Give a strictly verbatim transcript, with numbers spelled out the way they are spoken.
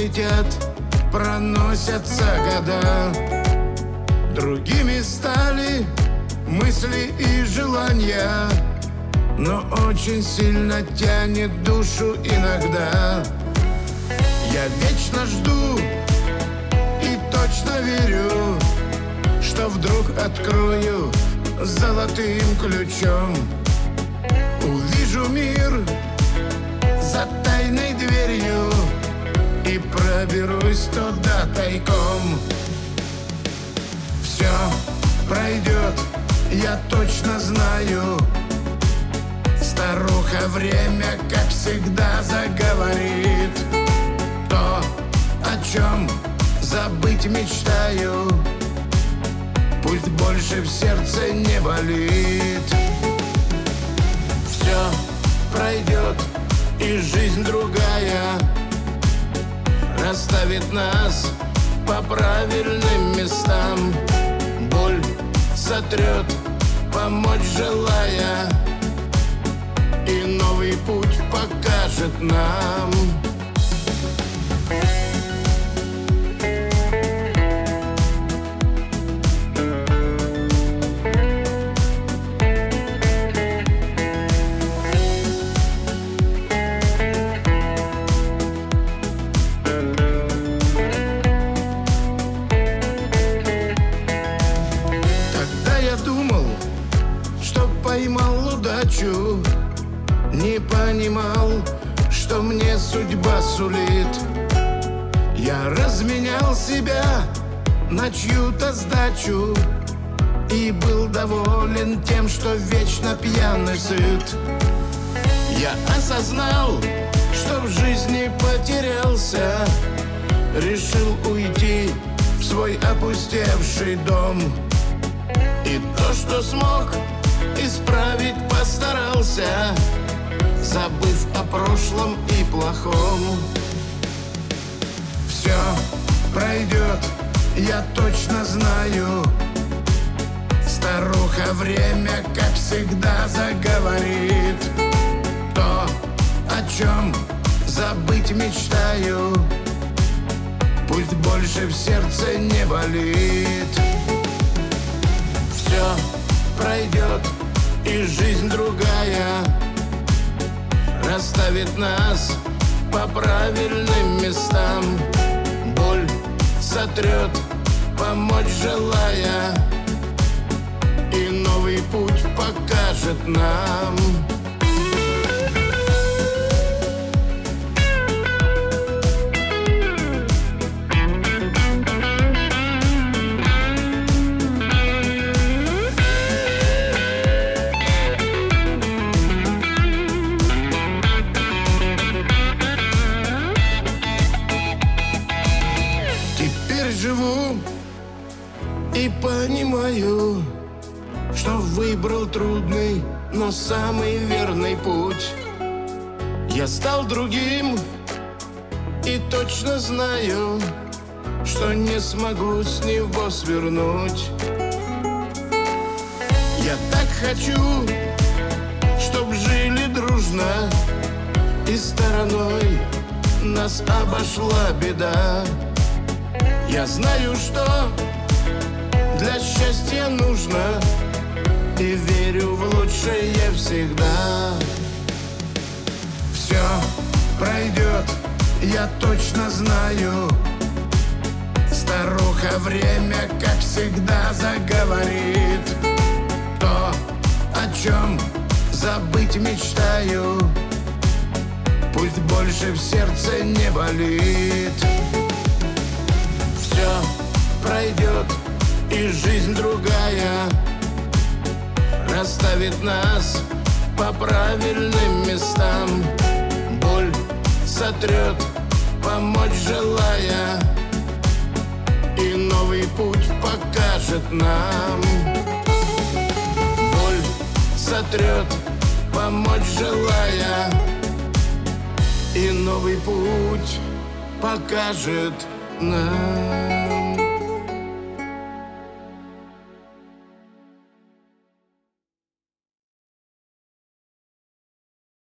летят, проносятся года. Другими стали мысли и желания, но очень сильно тянет душу иногда. Я вечно жду и точно верю, что вдруг открою золотым ключом. Увижу мир за тайной дверью и проберусь туда тайком. Все пройдет, я точно знаю. Старуха время, как всегда, заговорит. То, о чем забыть мечтаю, пусть больше в сердце не болит. Все пройдет, и жизнь другая расставит нас по правильным местам. Боль сотрет, помочь желая, и новый путь покажет нам. Поймал удачу, не понимал, что мне судьба сулит. Я разменял себя на чью-то сдачу и был доволен тем, что вечно пьяный сыт. Я осознал, что в жизни потерялся, решил уйти в свой опустевший дом. И то, что смог исправить, постарался, забыв о прошлом и плохом. Все пройдет, я точно знаю. Старуха время, как всегда, заговорит. То, о чем забыть мечтаю, пусть больше в сердце не болит. Все пройдет, и жизнь другая расставит нас по правильным местам. Боль сотрет, помочь желая, и новый путь покажет нам. Живу и понимаю, что выбрал трудный, но самый верный путь. Я стал другим и точно знаю, что не смогу с него свернуть. Я так хочу, чтоб жили дружно, и стороной нас обошла беда. Я знаю, что для счастья нужно, и верю в лучшее всегда. Все пройдет, я точно знаю. Старуха время, как всегда, заговорит. То, о чем забыть мечтаю, пусть больше в сердце не болит. Все пройдет, и жизнь другая расставит нас по правильным местам. Боль сотрет, помочь желая, и новый путь покажет нам. Боль сотрет, помочь желая, и новый путь покажет нам.